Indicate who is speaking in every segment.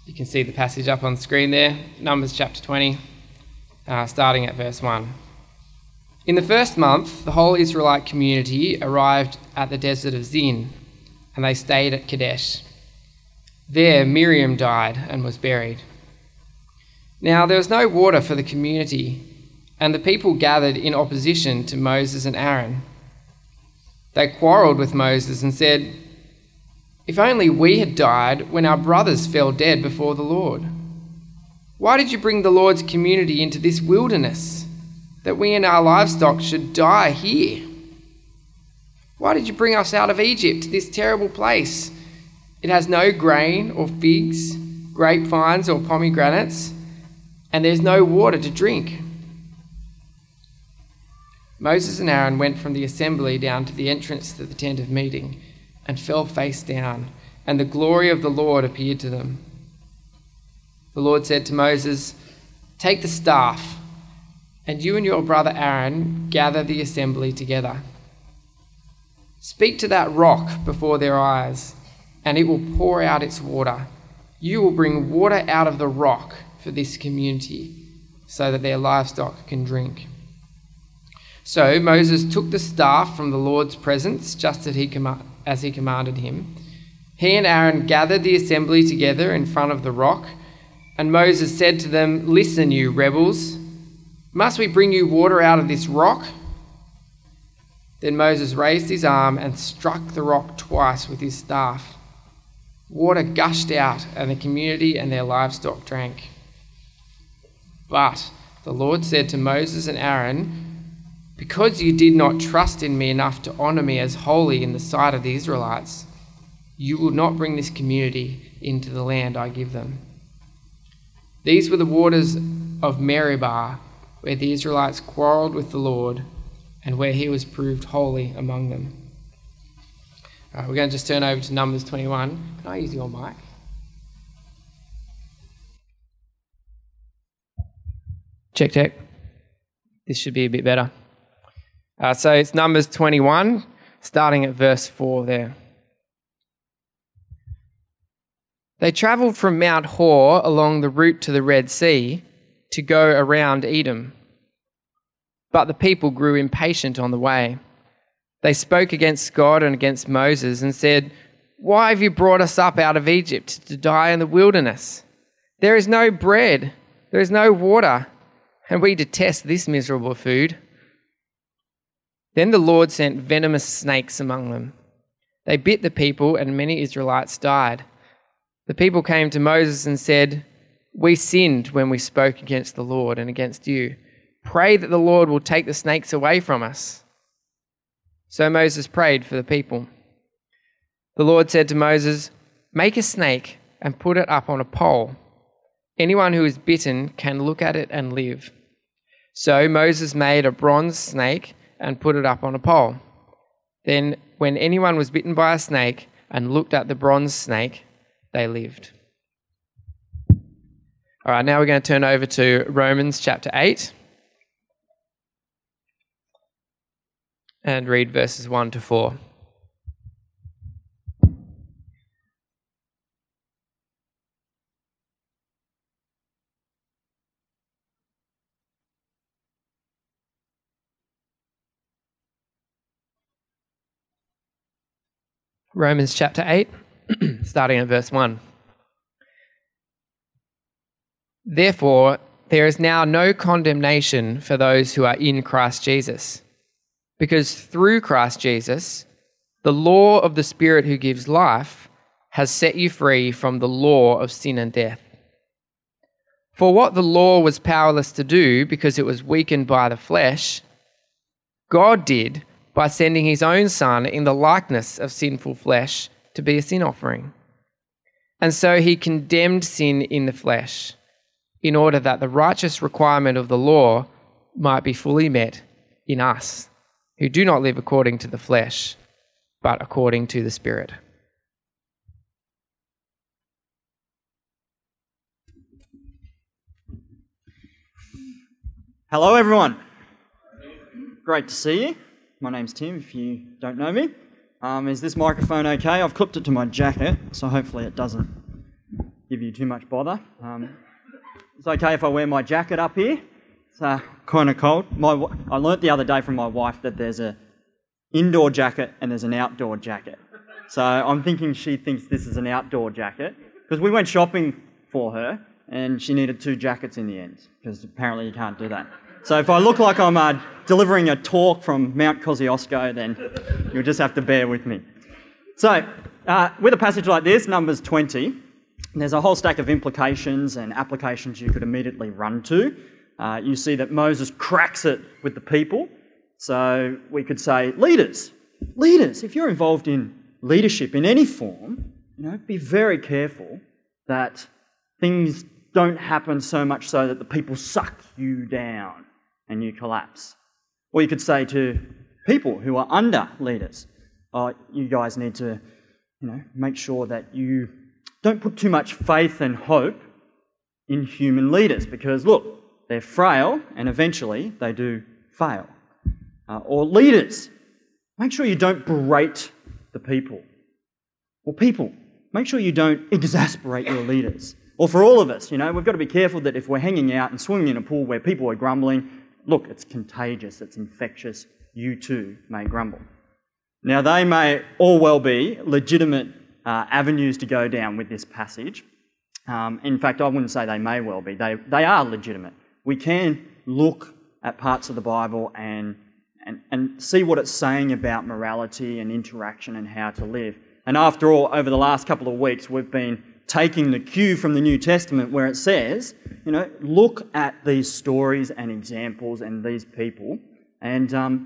Speaker 1: You can see the passage up on the screen there, Numbers chapter 20, starting at verse 1. In the first month, the whole Israelite community arrived at the desert of Zin, and they stayed at Kadesh. There Miriam died and was buried. Now there was no water for the community, and the people gathered in opposition to Moses and Aaron. They quarrelled with Moses and said, "If only we had died when our brothers fell dead before the Lord. Why did you bring the Lord's community into this wilderness, that we and our livestock should die here? Why did you bring us out of Egypt, this terrible place? It has no grain or figs, grapevines or pomegranates, and there's no water to drink." Moses and Aaron went from the assembly down to the entrance to the tent of meeting and fell face down, and the glory of the Lord appeared to them. The Lord said to Moses, "Take the staff, and you and your brother Aaron gather the assembly together. Speak to that rock before their eyes, and it will pour out its water. You will bring water out of the rock for this community, so that their livestock can drink." So Moses took the staff from the Lord's presence, just as he commanded him. He and Aaron gathered the assembly together in front of the rock, and Moses said to them, "Listen, you rebels, must we bring you water out of this rock?" Then Moses raised his arm and struck the rock twice with his staff. Water gushed out, and the community and their livestock drank. But the Lord said to Moses and Aaron, "Because you did not trust in me enough to honour me as holy in the sight of the Israelites, you will not bring this community into the land I give them." These were the waters of Meribah, where the Israelites quarrelled with the Lord, and where he was proved holy among them. All right, we're going to just turn over to Numbers 21. Can I use your mic? Check, check. This should be a bit better. So it's Numbers 21, starting at verse 4 there. They travelled from Mount Hor along the route to the Red Sea to go around Edom. But the people grew impatient on the way. They spoke against God and against Moses and said, "Why have you brought us up out of Egypt to die in the wilderness? There is no bread, there is no water, and we detest this miserable food." Then the Lord sent venomous snakes among them. They bit the people, and many Israelites died. The people came to Moses and said, "We sinned when we spoke against the Lord and against you. Pray that the Lord will take the snakes away from us." So Moses prayed for the people. The Lord said to Moses, "Make a snake and put it up on a pole. Anyone who is bitten can look at it and live." So Moses made a bronze snake and put it up on a pole. Then when anyone was bitten by a snake and looked at the bronze snake, they lived. All right, now we're going to turn over to Romans chapter 8 and read verses 1 to 4. Romans chapter 8, starting at verse 1. Therefore, there is now no condemnation for those who are in Christ Jesus, because through Christ Jesus, the law of the Spirit who gives life has set you free from the law of sin and death. For what the law was powerless to do because it was weakened by the flesh, God did by sending his own Son in the likeness of sinful flesh to be a sin offering. And so he condemned sin in the flesh, in order that the righteous requirement of the law might be fully met in us, who do not live according to the flesh, but according to the Spirit.
Speaker 2: Hello, everyone. Great to see you. My name's Tim, if you don't know me. Is this microphone okay? I've clipped it to my jacket, so hopefully it doesn't give you too much bother. It's okay if I wear my jacket up here. It's kind of cold. I learnt the other day from my wife that there's an indoor jacket and there's an outdoor jacket. So I'm thinking she thinks this is an outdoor jacket, because we went shopping for her and she needed 2 jackets in the end, because apparently you can't do that. So if I look like I'm delivering a talk from Mount Kosciuszko, then you'll just have to bear with me. So with a passage like this, Numbers 20, there's a whole stack of implications and applications you could immediately run to. You see that Moses cracks it with the people. So we could say, leaders, if you're involved in leadership in any form, be very careful that things don't happen so much so that the people suck you down and you collapse. Or you could say to people who are under leaders, you guys need to, make sure that you don't put too much faith and hope in human leaders, because look, they're frail and eventually they do fail. Or leaders, make sure you don't berate the people. Or people, make sure you don't exasperate your leaders. Or for all of us, we've got to be careful that if we're hanging out and swimming in a pool where people are grumbling, look, it's contagious, it's infectious, you too may grumble. Now, they may all well be legitimate avenues to go down with this passage. In fact, I wouldn't say they may well be. They are legitimate. We can look at parts of the Bible and see what it's saying about morality and interaction and how to live. And after all, over the last couple of weeks, we've been taking the cue from the New Testament where it says, look at these stories and examples and these people and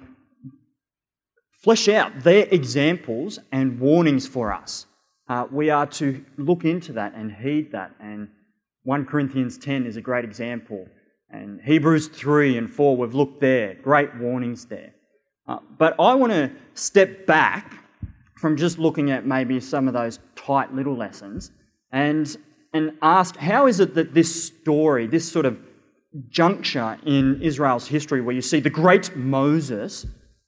Speaker 2: flesh out their examples and warnings for us. We are to look into that and heed that. And 1 Corinthians 10 is a great example. And Hebrews 3 and 4, we've looked there. Great warnings there. But I want to step back from just looking at maybe some of those tight little lessons and ask, how is it that this story, this sort of juncture in Israel's history where you see the great Moses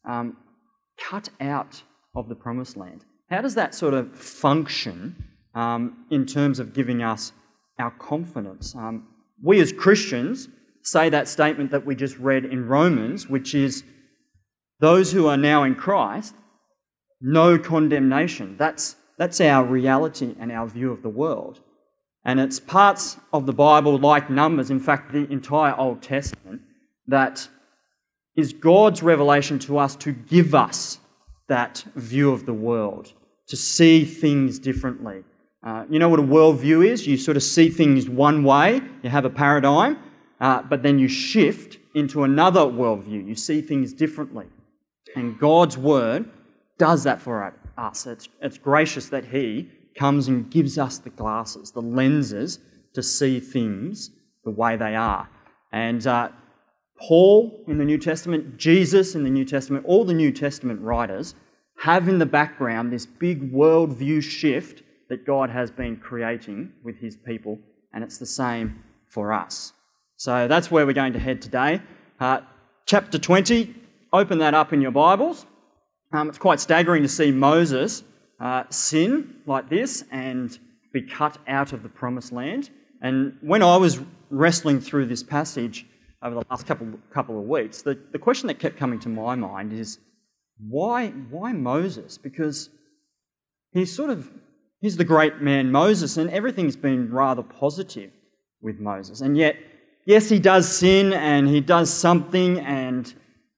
Speaker 2: cut out of the Promised Land, how does that sort of function in terms of giving us our confidence? We as Christians say that statement that we just read in Romans, which is, those who are now in Christ, no condemnation. That's our reality and our view of the world. And it's parts of the Bible, like Numbers, in fact, the entire Old Testament, that is God's revelation to us to give us that view of the world, to see things differently. You know what a worldview is? You sort of see things one way, you have a paradigm, but then you shift into another worldview. You see things differently. And God's Word does that for us. It's gracious that He comes and gives us the glasses, the lenses, to see things the way they are. And Paul in the New Testament, Jesus in the New Testament, all the New Testament writers have in the background this big worldview shift that God has been creating with His people, and it's the same for us. So that's where we're going to head today. Chapter 20, open that up in your Bibles. It's quite staggering to see Moses sin like this and be cut out of the Promised Land. And when I was wrestling through this passage over the last couple of weeks, the question that kept coming to my mind is, why Moses? Because he's the great man Moses, and everything's been rather positive with Moses. And yet, yes, he does sin and he does something, and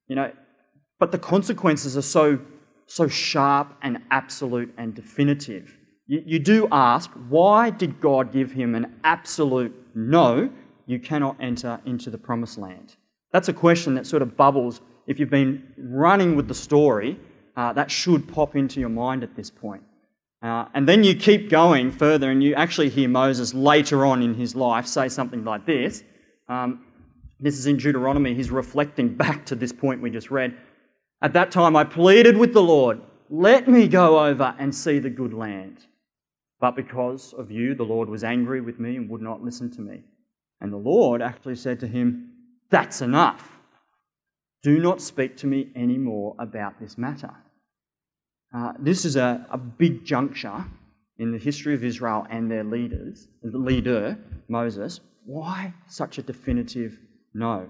Speaker 2: but the consequences are so sharp and absolute and definitive. You do ask, why did God give him an absolute no, you cannot enter into the Promised Land? That's a question that sort of bubbles. If you've been running with the story, that should pop into your mind at this point. And then you keep going further and you actually hear Moses later on in his life say something like this. This is in Deuteronomy. He's reflecting back to this point we just read. At that time I pleaded with the Lord, let me go over and see the good land. But because of you, the Lord was angry with me and would not listen to me. And the Lord actually said to him, that's enough. Do not speak to me anymore about this matter. This is a big juncture in the history of Israel and their leader, Moses, why such a definitive no?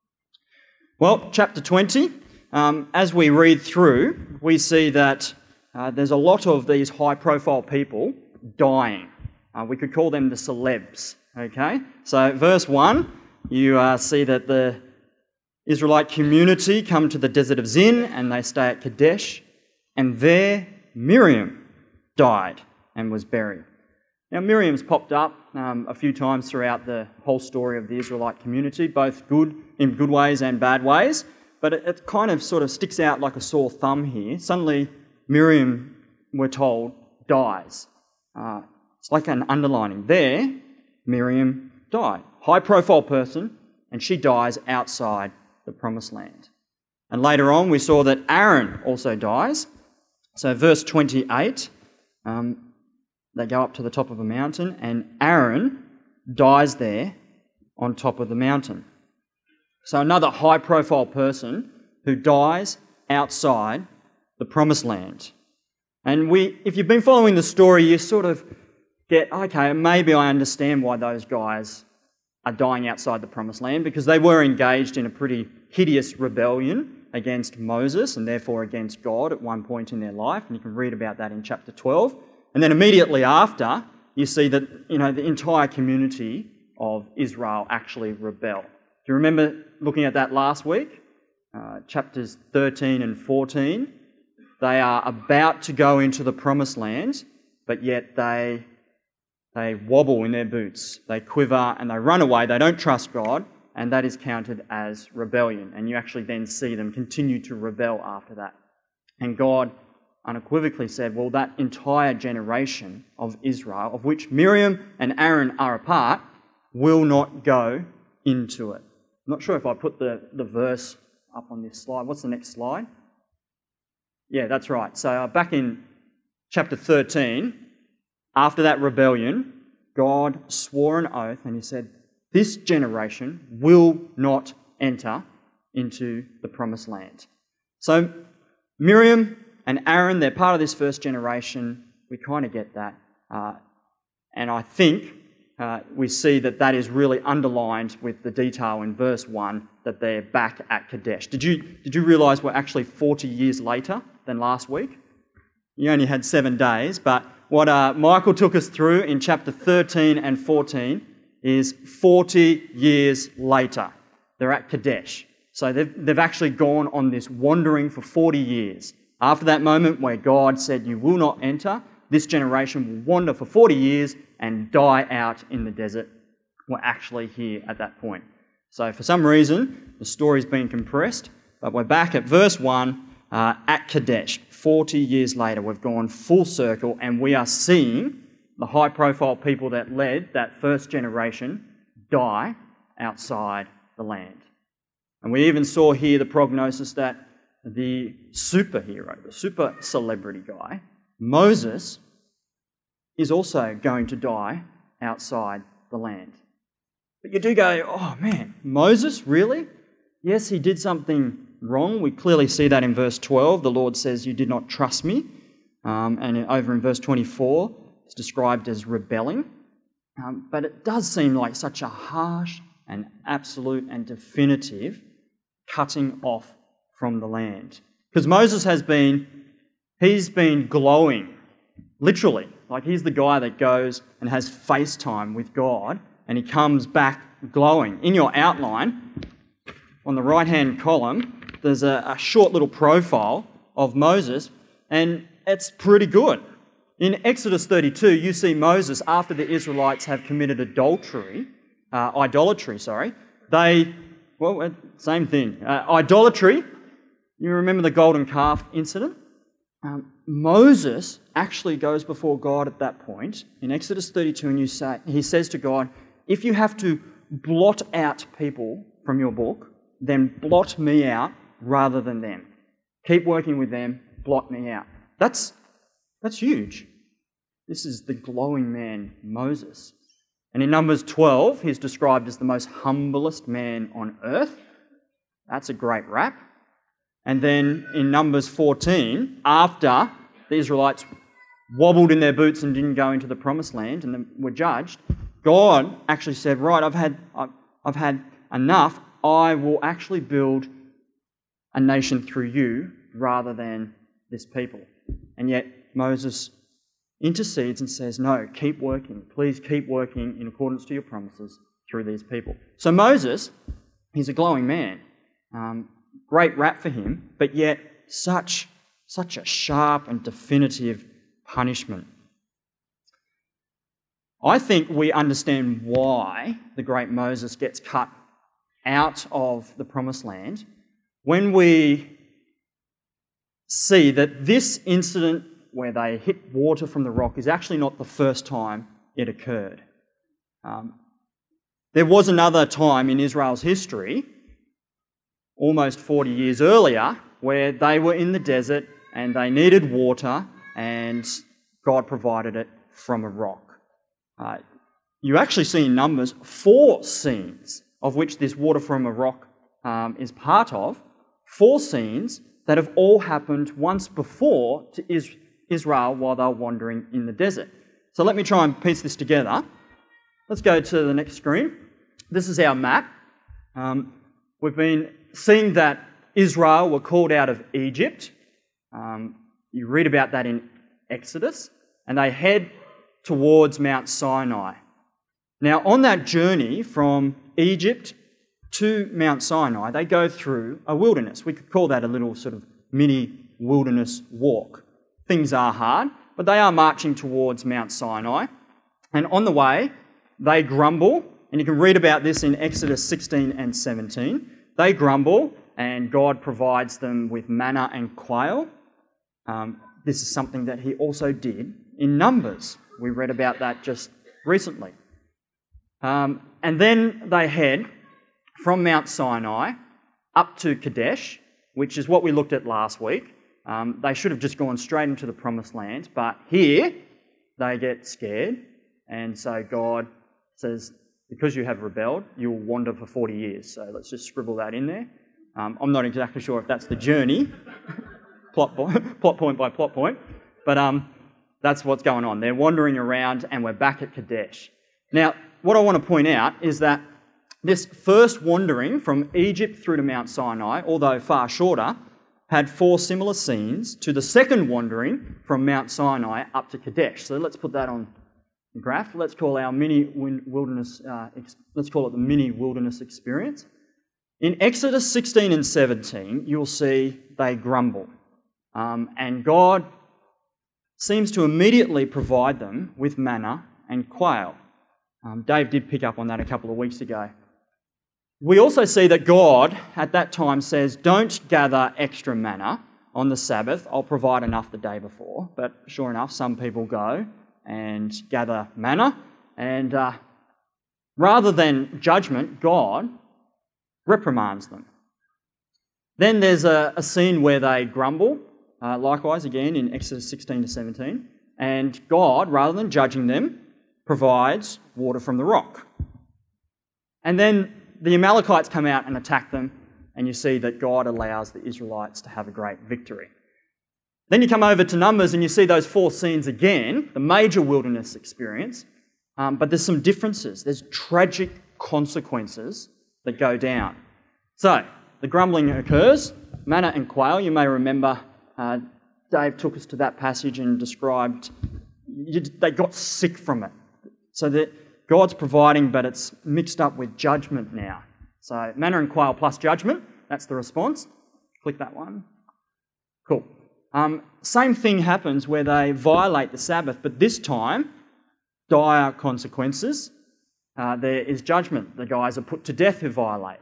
Speaker 2: Well, chapter 20, as we read through, we see that there's a lot of these high-profile people dying. We could call them the celebs, okay? So verse 1, you see that the Israelite community come to the desert of Zin and they stay at Kadesh, and there Miriam died and was buried. Now Miriam's popped up a few times throughout the whole story of the Israelite community, both in good ways and bad ways, but it kind of sort of sticks out like a sore thumb here. Suddenly Miriam, we're told, dies. It's like an underlining. There, Miriam died. High-profile person, and she dies outside the Promised Land. And later on, we saw that Aaron also dies. So verse 28, they go up to the top of a mountain, and Aaron dies there on top of the mountain. So another high-profile person who dies outside the Promised Land. And if you've been following the story, you sort of get, okay, maybe I understand why those guys are dying outside the Promised Land, because they were engaged in a pretty hideous rebellion against Moses and therefore against God at one point in their life. And you can read about that in chapter 12. And then immediately after, you see that, the entire community of Israel actually rebel. Do you remember looking at that last week? Chapters 13 and 14. They are about to go into the Promised Land, but yet they wobble in their boots. They quiver and they run away. They don't trust God, and that is counted as rebellion. And you actually then see them continue to rebel after that. And God unequivocally said, well, that entire generation of Israel, of which Miriam and Aaron are a part, will not go into it. I'm not sure if I put the verse up on this slide. What's the next slide? Yeah, that's right. So back in chapter 13, after that rebellion, God swore an oath and he said, this generation will not enter into the Promised Land. So Miriam and Aaron, they're part of this first generation. We kind of get that. And I think we see that is really underlined with the detail in verse 1 that they're back at Kadesh. Did you realise we're actually 40 years later than last week? You only had 7 days, but what Michael took us through in chapter 13 and 14 is 40 years later. They're at Kadesh. So they've actually gone on this wandering for 40 years. After that moment where God said, you will not enter, this generation will wander for 40 years and die out in the desert. We're actually here at that point. So for some reason, the story's been compressed, but we're back at verse 1 at Kadesh. 40 years later, we've gone full circle and we are seeing the high-profile people that led that first generation die outside the land. And we even saw here the prognosis that the superhero, the super celebrity guy, Moses, is also going to die outside the land. But you do go, oh man, Moses, really? Yes, he did something wrong. We clearly see that in verse 12. The Lord says, you did not trust me. And over in verse 24, it's described as rebelling. But it does seem like such a harsh and absolute and definitive cutting off from the land. Because Moses he's been glowing, literally. Like he's the guy that goes and has FaceTime with God and he comes back glowing. In your outline, on the right-hand column, there's a short little profile of Moses, and it's pretty good. In Exodus 32, you see Moses, after the Israelites have committed idolatry, same thing. Idolatry, you remember the golden calf incident? Moses actually goes before God at that point, in Exodus 32, and he says to God, if you have to blot out people from your book, then blot me out rather than them. Keep working with them, blot me out. That's huge. This is the glowing man, Moses. And in Numbers 12, he's described as the most humblest man on earth. That's a great rap. And then in Numbers 14, after the Israelites wobbled in their boots and didn't go into the promised land and were judged, God actually said, right, I've had enough. I will actually build a nation through you rather than this people. And yet Moses intercedes and says, no, keep working. Please keep working in accordance to your promises through these people. So Moses, he's a glowing man. Great rap for him, but yet such a sharp and definitive punishment. I think we understand why the great Moses gets cut out of the promised land when we see that this incident where they hit water from the rock is actually not the first time it occurred. There was another time in Israel's history, almost 40 years earlier, where they were in the desert and they needed water and God provided it from a rock. You actually see in Numbers 4 scenes of which this water from a rock is part of, 4 scenes that have all happened once before to Israel while they were wandering in the desert. So let me try and piece this together. Let's go to the next screen. This is our map. We've been seeing that Israel were called out of Egypt. You read about that in Exodus, and they head towards Mount Sinai. Now, on that journey from Egypt to Mount Sinai, they go through a wilderness. We could call that a little sort of mini wilderness walk. Things are hard, but they are marching towards Mount Sinai. And on the way, they grumble, and you can read about this in Exodus 16 and 17. They grumble, and God provides them with manna and quail. This is something that he also did in Numbers. We read about that just recently. And then they head from Mount Sinai up to Kadesh, which is what we looked at last week. They should have just gone straight into the promised land, but here they get scared, and so God says, because you have rebelled, you'll wander for 40 years. So let's just scribble that in there. I'm not exactly sure if that's the journey, plot point by plot point, but that's what's going on. They're wandering around and we're back at Kadesh. Now, what I want to point out is that this first wandering from Egypt through to Mount Sinai, although far shorter, had 4 similar scenes to the second wandering from Mount Sinai up to Kadesh. So let's put that on the graph. Let's call our mini wilderness. Let's call it the mini wilderness experience. In Exodus 16 and 17, you'll see they grumble, and God seems to immediately provide them with manna and quail. Dave did pick up on that a couple of weeks ago. We also see that God at that time says, don't gather extra manna on the Sabbath. I'll provide enough the day before. But sure enough, some people go and gather manna. And rather than judgment, God reprimands them. Then there's a scene where they grumble, likewise again in Exodus 16 to 17. And God, rather than judging them, provides water from the rock. And then the Amalekites come out and attack them, and you see that God allows the Israelites to have a great victory. Then you come over to Numbers and you see those 4 scenes again, the major wilderness experience, but there's some differences. There's tragic consequences that go down. So, the grumbling occurs, manna and quail. You may remember Dave took us to that passage and described they got sick from it. So that God's providing, but it's mixed up with judgment now. So manna and quail plus judgment, that's the response. Click that one. Cool. Same thing happens where they violate the Sabbath, but this time, dire consequences. There is judgment. The guys are put to death who violate.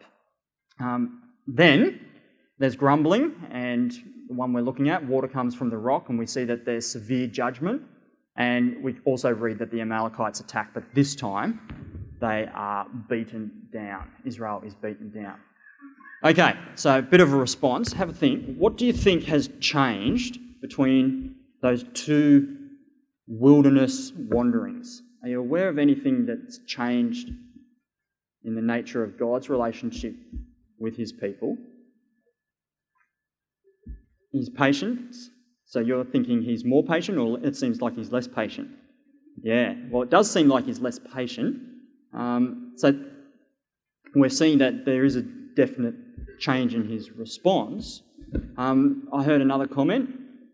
Speaker 2: Then there's grumbling, and the one we're looking at, water comes from the rock, and we see that there's severe judgment. And we also read that the Amalekites attack, but this time they are beaten down. Israel is beaten down. Okay, so a bit of a response. Have a think. What do you think has changed between those 2 wilderness wanderings? Are you aware of anything that's changed in the nature of God's relationship with his people? His patience, So you're thinking he's more patient, or it seems like he's less patient? Yeah, well, it does seem like he's less patient. So we're seeing that there is a definite change in his response. I heard another comment.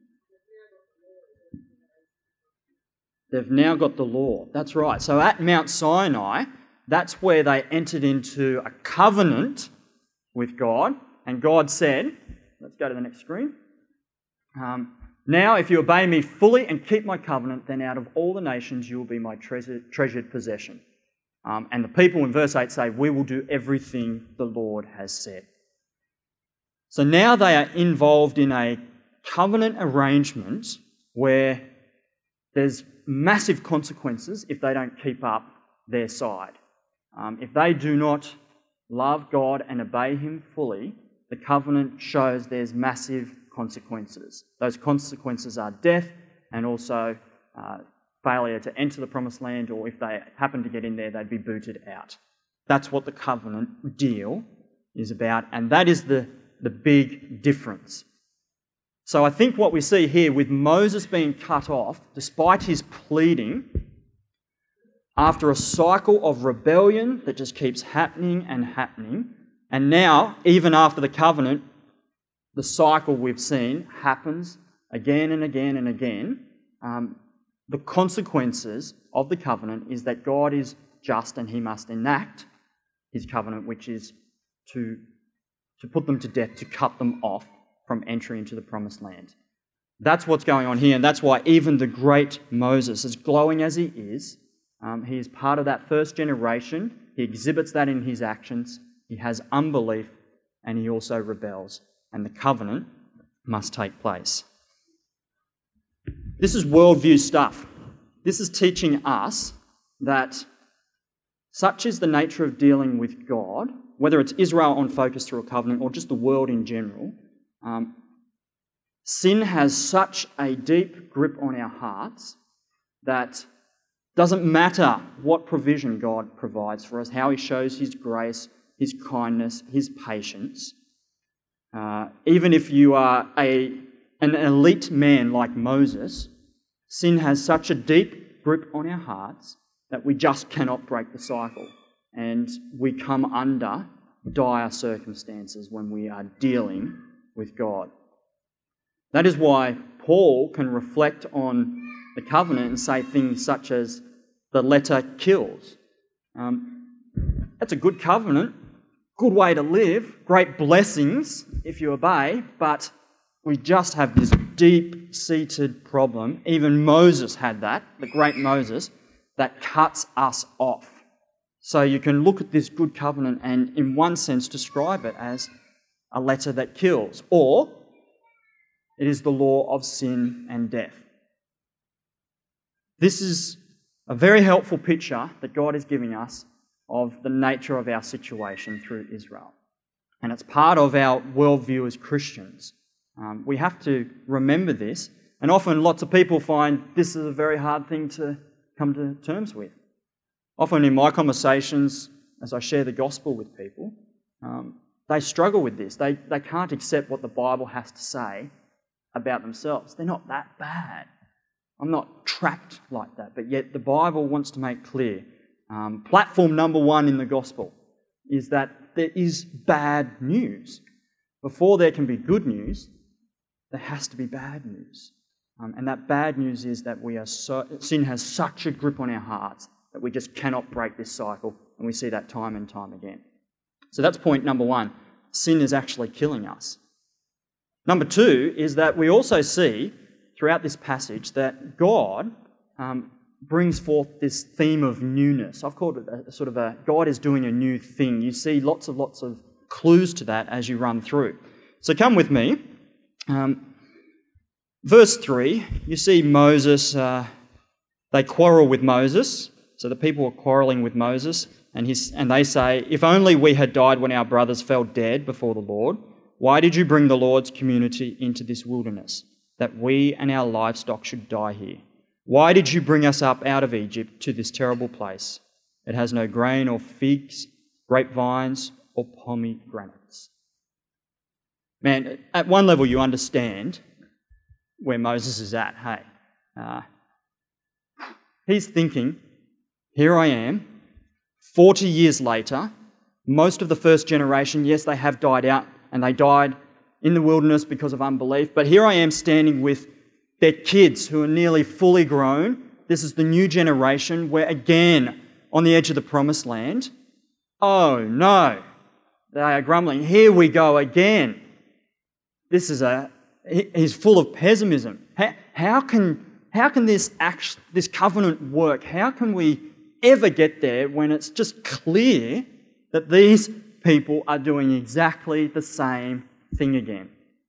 Speaker 2: They've now got the law. That's right. So at Mount Sinai, that's where they entered into a covenant with God. And God said, let's go to the next screen. Now, if you obey me fully and keep my covenant, then out of all the nations you will be my treasured possession. And the people in verse 8 say, we will do everything the Lord has said. So now they are involved in a covenant arrangement where there's massive consequences if they don't keep up their side. If they do not love God and obey him fully, the covenant shows there's massive consequences. Those consequences are death and also failure to enter the promised land, or if they happen to get in there, they'd be booted out. That's what the covenant deal is about, and that is the big difference. So I think what we see here with Moses being cut off, despite his pleading, after a cycle of rebellion that just keeps happening and happening, and now, even after the covenant, the cycle we've seen happens again and again and again. The consequences of the covenant is that God is just and he must enact his covenant, which is to put them to death, to cut them off from entry into the promised land. That's what's going on here, and that's why even the great Moses, as glowing as he is part of that first generation. He exhibits that in his actions. He has unbelief, and he also rebels, and the covenant must take place. This is worldview stuff. This is teaching us that such is the nature of dealing with God, whether it's Israel on focus through a covenant or just the world in general. Sin has such a deep grip on our hearts that doesn't matter what provision God provides for us, how he shows his grace, his kindness, his patience. Even if you are an elite man like Moses, sin has such a deep grip on our hearts that we just cannot break the cycle. And we come under dire circumstances when we are dealing with God. That is why Paul can reflect on the covenant and say things such as, the letter kills. That's a good covenant, good way to live, great blessings if you obey, but we just have this deep-seated problem. Even Moses had that, the great Moses, that cuts us off. So you can look at this good covenant and in one sense describe it as a letter that kills, or it is the law of sin and death. This is a very helpful picture that God is giving us of the nature of our situation through Israel. And it's part of our worldview as Christians. We have to remember this, and often lots of people find this is a very hard thing to come to terms with. Often in my conversations, as I share the gospel with people, they struggle with this. They can't accept what the Bible has to say about themselves. They're not that bad. I'm not trapped like that, but yet the Bible wants to make clear. Platform number one in the gospel is that there is bad news. Before there can be good news, there has to be bad news. And that bad news is that sin has such a grip on our hearts that we just cannot break this cycle, and we see that time and time again. So that's point number one. Sin is actually killing us. Number two is that we also see throughout this passage that God brings forth this theme of newness. I've called it God is doing a new thing. You see lots of clues to that as you run through. So come with me. Verse 3, you see Moses, they quarrel with Moses. So the people are quarrelling with Moses, and they say, if only we had died when our brothers fell dead before the Lord, why did you bring the Lord's community into this wilderness, that we and our livestock should die here? Why did you bring us up out of Egypt to this terrible place? It has no grain or figs, grapevines or pomegranates. Man, at one level you understand where Moses is at, hey. He's thinking, here I am, 40 years later, most of the first generation, yes, they have died out, and they died in the wilderness because of unbelief, but here I am standing with their kids who are nearly fully grown. This is the new generation. We're again on the edge of the promised land. Oh no, they are grumbling. Here we go again. He's full of pessimism. How can this covenant work? How can we ever get there when it's just clear that these people are doing exactly the same thing again?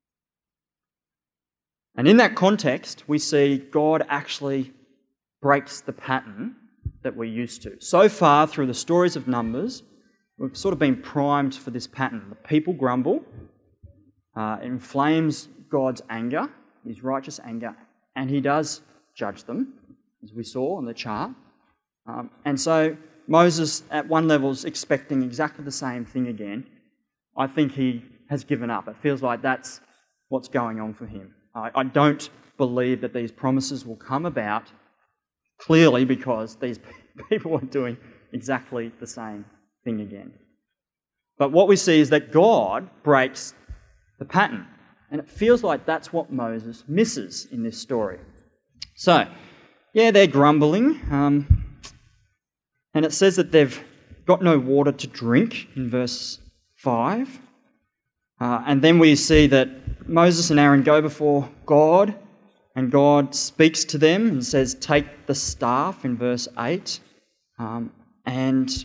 Speaker 2: And in that context, we see God actually breaks the pattern that we're used to. So far, through the stories of Numbers, we've sort of been primed for this pattern. The people grumble, it inflames God's anger, his righteous anger, and he does judge them, as we saw on the chart. And so Moses, at one level, is expecting exactly the same thing again. I think he has given up. It feels like that's what's going on for him. I don't believe that these promises will come about clearly because these people are doing exactly the same thing again. But what we see is that God breaks the pattern. And it feels like that's what Moses misses in this story. So, yeah, they're grumbling. And it says that they've got no water to drink in verse 5. And then we see that Moses and Aaron go before God, and God speaks to them and says, take the staff in verse 8, and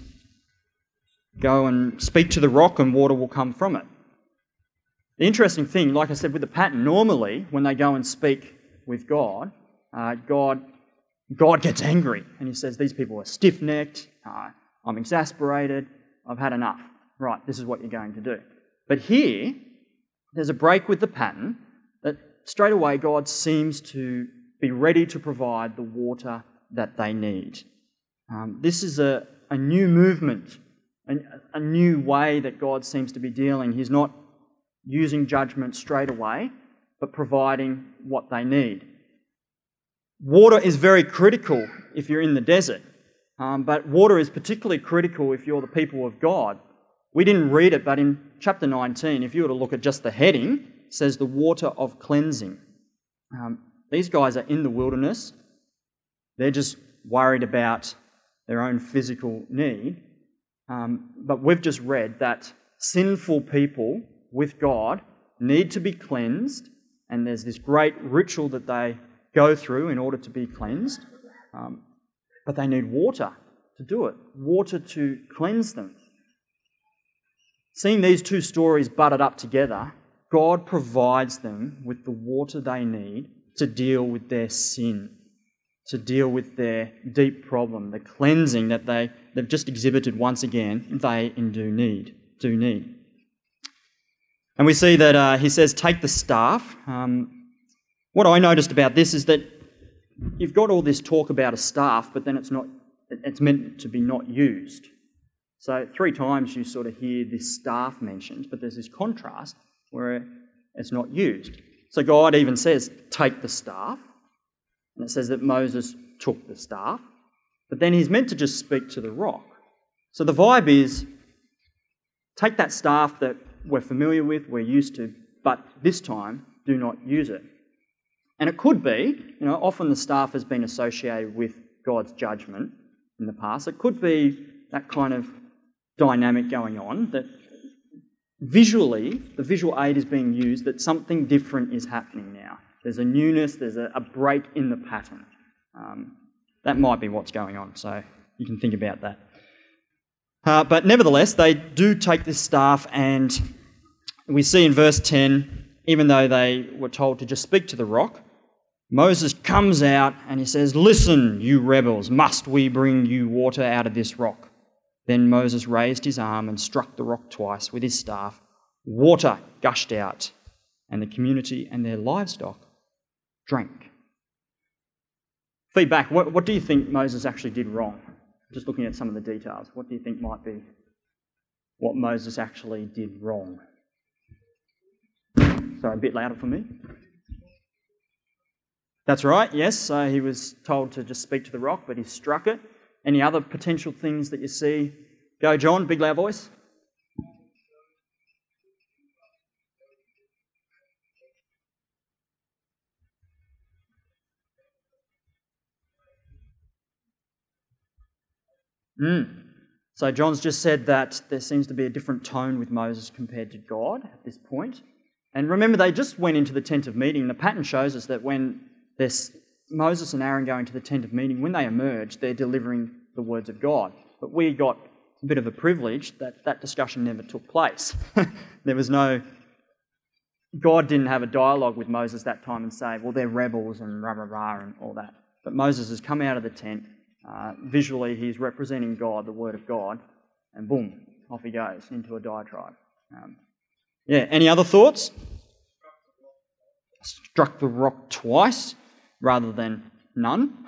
Speaker 2: go and speak to the rock and water will come from it. The interesting thing, like I said with the pattern, normally when they go and speak with God, God gets angry and he says, these people are stiff-necked, I'm exasperated, I've had enough. Right, this is what you're going to do. But here, there's a break with the pattern that straight away God seems to be ready to provide the water that they need. This is a new movement, a new way that God seems to be dealing. He's not using judgment straight away, but providing what they need. Water is very critical if you're in the desert, but water is particularly critical if you're the people of God. We didn't read it, but in chapter 19, if you were to look at just the heading, it says the water of cleansing. These guys are in the wilderness. They're just worried about their own physical need. But we've just read that sinful people with God need to be cleansed, and there's this great ritual that they go through in order to be cleansed. But they need water to do it, water to cleanse them. Seeing these two stories butted up together, God provides them with the water they need to deal with their sin, to deal with their deep problem, the cleansing that they've just exhibited once again, they do need. And we see that he says, take the staff. What I noticed about this is that you've got all this talk about a staff, but then it's meant to be not used. So 3 times you sort of hear this staff mentioned, but there's this contrast where it's not used. So God even says, take the staff. And it says that Moses took the staff. But then he's meant to just speak to the rock. So the vibe is, take that staff that we're familiar with, we're used to, but this time, do not use it. And it could be, often the staff has been associated with God's judgment in the past. It could be that kind of dynamic going on, that visually, the visual aid is being used, that something different is happening now. There's a newness, there's a break in the pattern. That might be what's going on, so you can think about that. But nevertheless, they do take this staff, and we see in verse 10, even though they were told to just speak to the rock, Moses comes out and he says, listen, you rebels, must we bring you water out of this rock? Then Moses raised his arm and struck the rock twice with his staff. Water gushed out, and the community and their livestock drank. Feedback, what do you think Moses actually did wrong? Just looking at some of the details, what do you think might be what Moses actually did wrong? Sorry, a bit louder for me. That's right, yes. So he was told to just speak to the rock, but he struck it. Any other potential things that you see? Go, John, big loud voice. So John's just said that there seems to be a different tone with Moses compared to God at this point. And remember, they just went into the tent of meeting. The pattern shows us that when there's Moses and Aaron go into the tent of meeting, when they emerge, they're delivering the words of God. But we got a bit of a privilege that discussion never took place. There was no... God didn't have a dialogue with Moses that time and say, well, they're rebels and rah, rah, rah, and all that. But Moses has come out of the tent. Visually, he's representing God, the Word of God, and boom, off he goes into a diatribe. Any other thoughts? Struck the rock twice rather than none.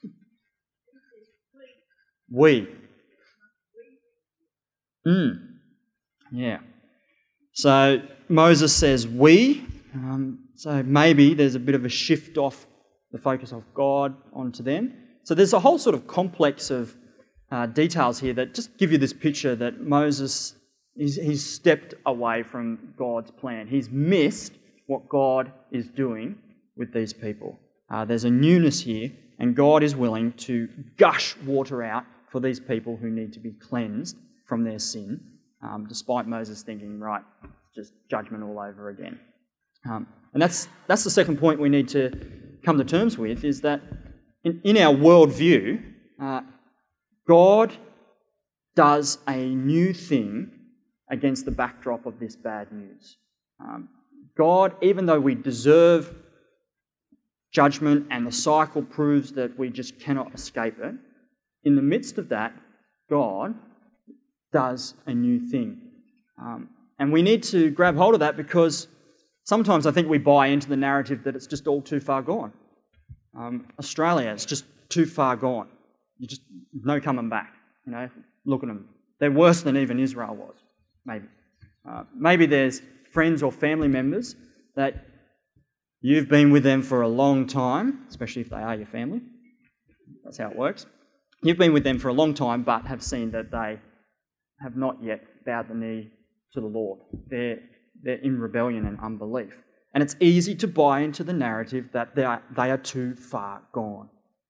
Speaker 2: We. Yeah. So Moses says we. So maybe there's a bit of a shift off the focus of God onto them. So there's a whole sort of complex of details here that just give you this picture that Moses, he's stepped away from God's plan. He's missed what God is doing with these people. There's a newness here, and God is willing to gush water out for these people who need to be cleansed from their sin, despite Moses thinking, right, just judgment all over again. And that's the second point we need to come to terms with, is that in our worldview, God does a new thing against the backdrop of this bad news. God, even though we deserve judgment and the cycle proves that we just cannot escape it, in the midst of that, God does a new thing. And we need to grab hold of that, because sometimes I think we buy into the narrative that it's just all too far gone. Australia, it's just too far gone. You just no coming back. Look at them. They're worse than even Israel was. Maybe. Maybe there's friends or family members that you've been with them for a long time, especially if they are your family. That's how it works. You've been with them for a long time, but have seen that they have not yet bowed the knee to the Lord. They're in rebellion and unbelief. And it's easy to buy into the narrative that they are too far gone.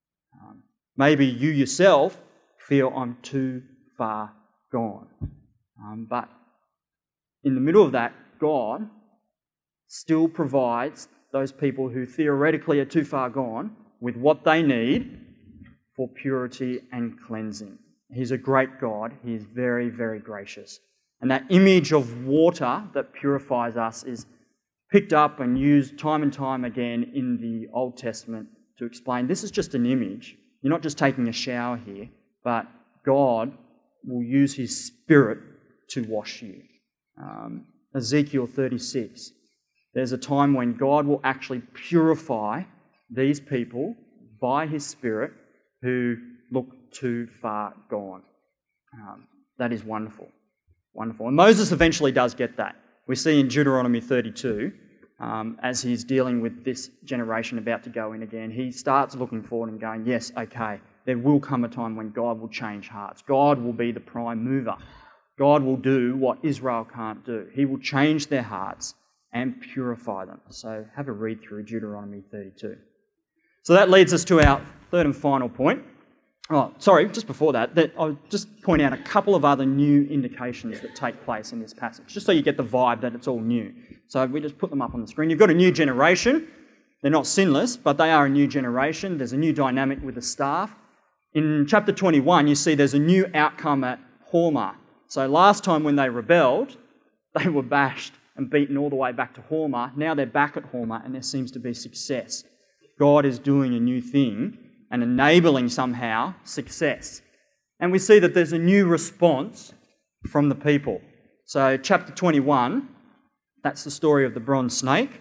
Speaker 2: Maybe you yourself feel I'm too far gone. But in the middle of that, God still provides those people who theoretically are too far gone with what they need for purity and cleansing. He's a great God. He is very, very gracious. And that image of water that purifies us is picked up and used time and time again in the Old Testament to explain this is just an image. You're not just taking a shower here, but God will use His Spirit to wash you. Ezekiel 36. There's a time when God will actually purify these people by His Spirit who look too far gone. That is wonderful. Wonderful. And Moses eventually does get that. We see in Deuteronomy 32, as he's dealing with this generation about to go in again, he starts looking forward and going, yes, okay, there will come a time when God will change hearts. God will be the prime mover. God will do what Israel can't do. He will change their hearts and purify them. So have a read through Deuteronomy 32. So that leads us to our third and final point. Oh, sorry, just before that, I'll just point out a couple of other new indications that take place in this passage, just so you get the vibe that it's all new. So we just put them up on the screen. You've got a new generation. They're not sinless, but they are a new generation. There's a new dynamic with the staff. In chapter 21, you see there's a new outcome at Hormah. So last time when they rebelled, they were bashed and beaten all the way back to Hormah. Now they're back at Hormah and there seems to be success. God is doing a new thing and enabling somehow success. And we see that there's a new response from the people. So chapter 21, that's the story of the bronze snake.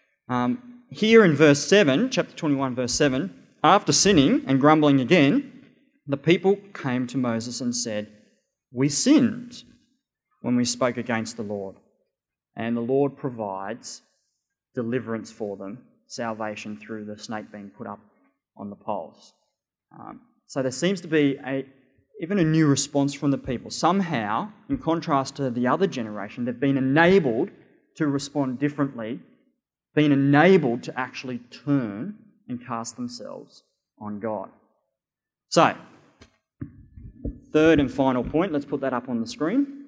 Speaker 2: Here in verse 7, chapter 21, verse 7, after sinning and grumbling again, the people came to Moses and said, "We sinned when we spoke against the Lord." And the Lord provides deliverance for them salvation through the snake being put up on the poles. So there seems to be even a new response from the people. Somehow, in contrast to the other generation, they've been enabled to respond differently, been enabled to actually turn and cast themselves on God. So, third and final point, let's put that up on the screen.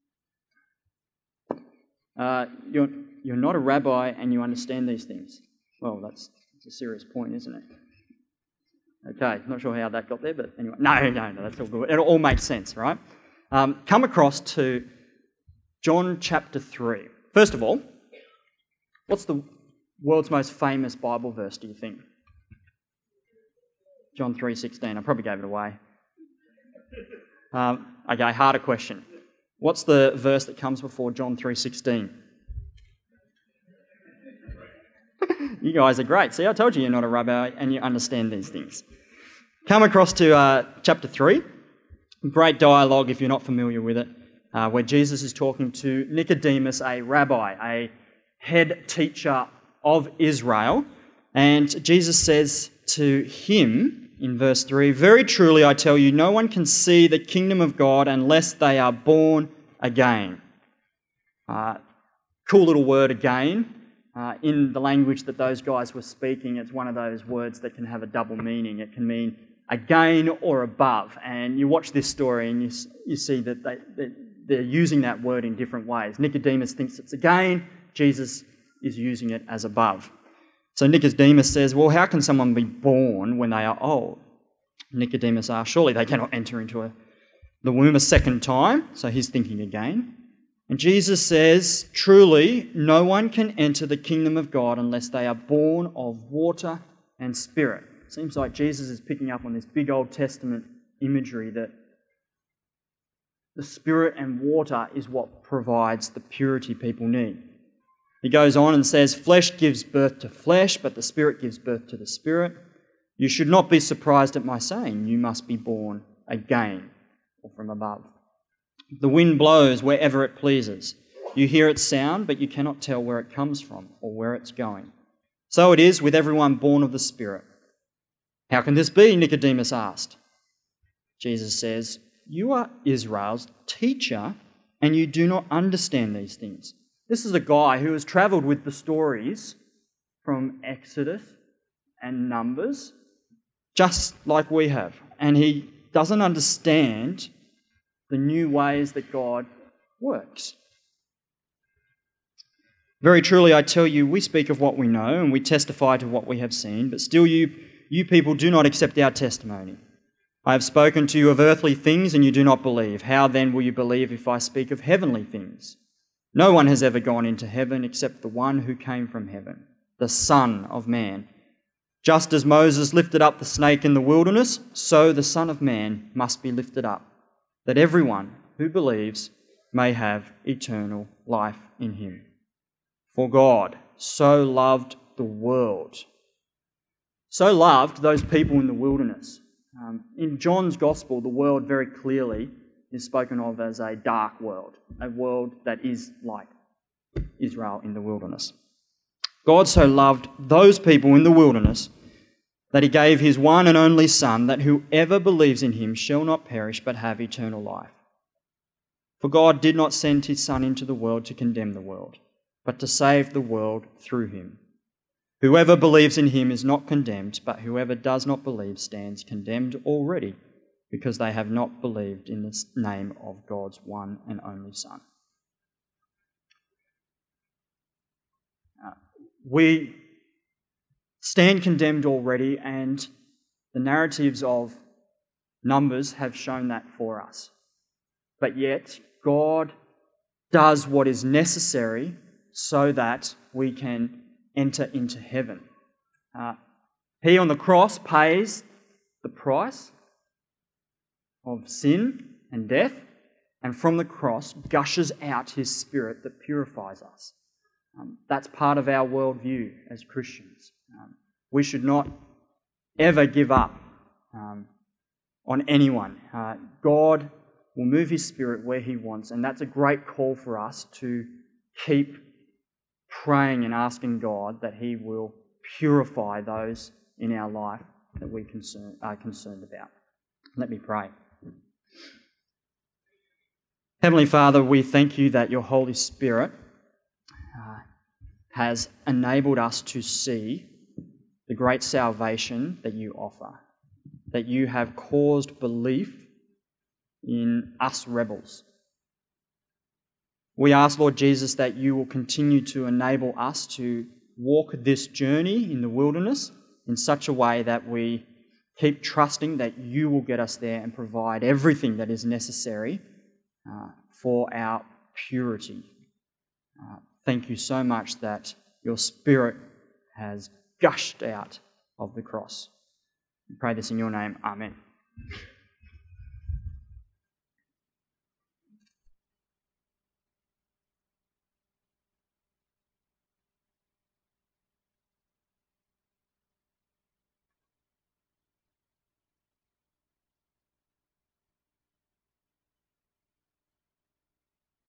Speaker 2: You're not a rabbi and you understand these things. Well, that's a serious point, isn't it? Okay, not sure how that got there, but anyway. No, that's all good. It all makes sense, right? Come across to John chapter 3. First of all, what's the world's most famous Bible verse, do you think? John 3:16. I probably gave it away. Okay, harder question. What's the verse that comes before John 3:16? You guys are great. See, I told you you're not a rabbi and you understand these things. Come across to chapter 3. Great dialogue if you're not familiar with it, where Jesus is talking to Nicodemus, a rabbi, a head teacher of Israel. And Jesus says to him in verse 3, "Very truly I tell you, no one can see the kingdom of God unless they are born again." Cool little word, again. In the language that those guys were speaking, it's one of those words that can have a double meaning. It can mean again or above. And you watch this story and you see that they're using that word in different ways. Nicodemus thinks it's again. Jesus is using it as above. So Nicodemus says, "Well, how can someone be born when they are old?" Nicodemus asks, "Surely they cannot enter into the womb a second time." So he's thinking again. And Jesus says, "Truly, no one can enter the kingdom of God unless they are born of water and spirit." Seems like Jesus is picking up on this big Old Testament imagery that the spirit and water is what provides the purity people need. He goes on and says, "Flesh gives birth to flesh, but the spirit gives birth to the spirit. You should not be surprised at my saying, you must be born again," or from above. "The wind blows wherever it pleases. You hear its sound, but you cannot tell where it comes from or where it's going. So it is with everyone born of the Spirit." "How can this be?" Nicodemus asked. Jesus says, "You are Israel's teacher, and you do not understand these things." This is a guy who has travelled with the stories from Exodus and Numbers, just like we have, and he doesn't understand the new ways that God works. "Very truly I tell you, we speak of what we know and we testify to what we have seen, but still you people do not accept our testimony. I have spoken to you of earthly things and you do not believe. How then will you believe if I speak of heavenly things? No one has ever gone into heaven except the one who came from heaven, the Son of Man. Just as Moses lifted up the snake in the wilderness, so the Son of Man must be lifted up, that everyone who believes may have eternal life in him. For God so loved the world." So loved those people in the wilderness. In John's Gospel, the world very clearly is spoken of as a dark world, a world that is like Israel in the wilderness. God so loved those people in the wilderness that he gave his one and only Son, that whoever believes in him shall not perish but have eternal life. For God did not send his Son into the world to condemn the world, but to save the world through him. Whoever believes in him is not condemned, but whoever does not believe stands condemned already, because they have not believed in the name of God's one and only Son. We stand condemned already, and the narratives of Numbers have shown that for us. But yet, God does what is necessary so that we can enter into heaven. He on the cross pays the price of sin and death, and from the cross gushes out his Spirit that purifies us. That's part of our worldview as Christians. We should not ever give up on anyone. God will move his Spirit where he wants, and that's a great call for us to keep praying and asking God that he will purify those in our life that we are concerned about. Let me pray. Heavenly Father, we thank you that your Holy Spirit has enabled us to see the great salvation that you offer, that you have caused belief in us rebels. We ask, Lord Jesus, that you will continue to enable us to walk this journey in the wilderness in such a way that we keep trusting that you will get us there and provide everything that is necessary for our purity. Thank you so much that your Spirit has gushed out of the cross. We pray this in your name. Amen.